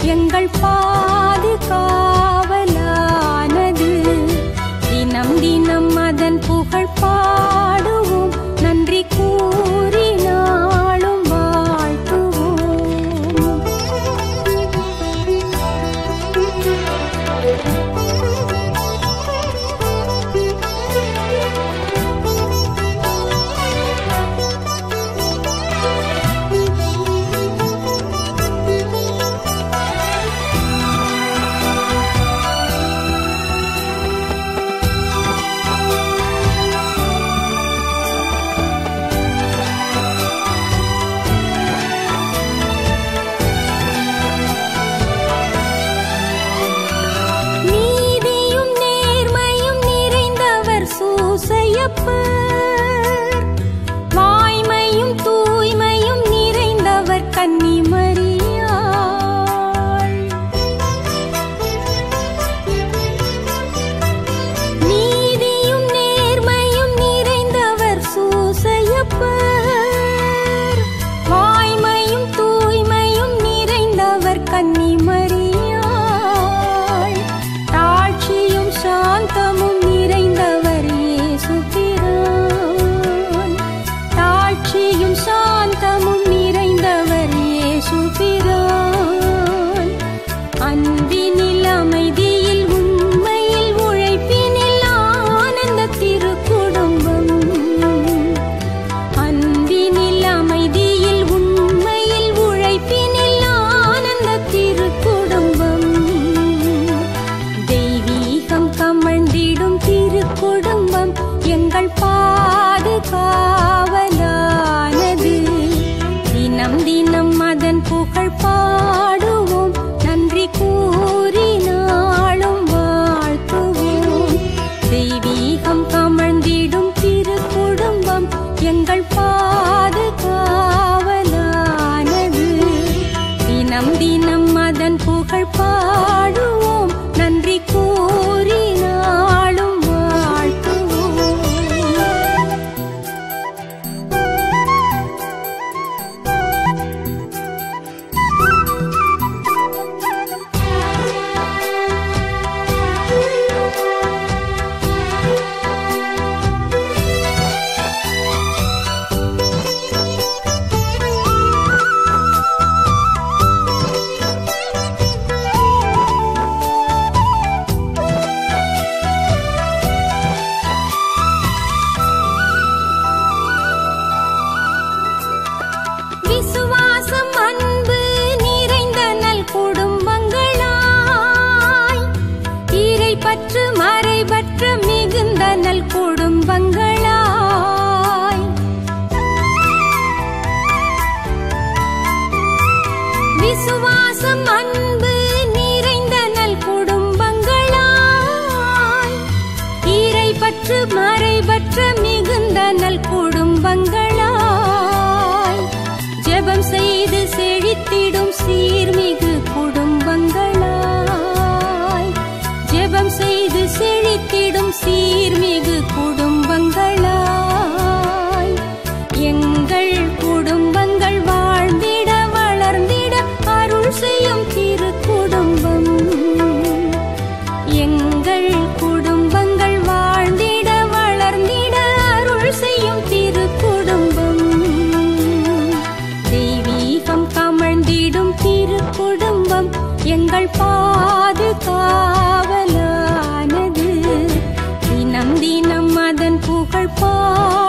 எங்கள் பாதுகாவலானது. தினம் தினம் அதன் புகழ் பாடுவோம், நன்றி கூறி நாளும் வாழ்த்துவோம். வாய்மையும் தூய்மையும் நிறைந்தவர் கன்னி மரியாள். நீதியும் நேர்மையும் நிறைந்தவர் சூசையப்பர். வாய்மையும் தூய்மையும் நிறைந்தவர் கன்னி மரியாள். தாழ்ச்சியும் சாந்தமும் நிறைந்தவர் சாந்தமும் நிறைந்தவர் இயேசு பிரான். அன்பினில் அமைதியில் உண்மையில் உழைப்பினில் ஆனந்த திருக்குடும்பம். அன்பினில் அமைதியில் உண்மையில் உழைப்பினில் ஆனந்த திருக்குடும்பம். தெய்வீகம் கமழ்ந்திடும் திருக்குடும்பம் எங்கள் பாதுகாவலானது. தினம் தினம் அதன் புகழ் பாடுவோம், நன்றி கூறி நாளும் வாழ்த்துவோம். தெய்வீகம் கமழ்ந்திடும் திருக்குடும்பம் எங்கள் பாதுகாவலானது. தினம் தினம் அதன் புகழ் பாடுவோம், நன்றி கூறி நாளும் வாழ்த்துவோம். விசுவாசம் அன்பு நிறைந்த நல் குடும்பங்களாய், இறைப்பற்று மறைபற்ற மிகுந்த நல் குடும்பங்களாய். விசுவாசம் அன்பு நிறைந்த நல் குடும்பங்களாய், இறைப்பற்று மறைபற்ற மிகுந்த நல் குடும்பங்களாய். ஜெபம் செய்து செழித்திடும் சீர்மிகு குடும்பங்களாய். ஜெபம் செய்து செழித்திடும் சீர்மிகு குடும்பங்களாய். எங்கள் குடும்பங்கள் வாழ்ந்திட வளர்ந்திட அருள் செய்யும் திருக்குடும்பம். எங்கள் குடும்பங்கள் வாழ்ந்திட வளர்ந்திட அருள் செய்யும் திருக்குடும்பம். தெய்வீகம் கமழ்ந்திடும் திருக்குடும்பம் எங்கள் பாதுகாவலானது. தினம் தினம் அதன் புகழ்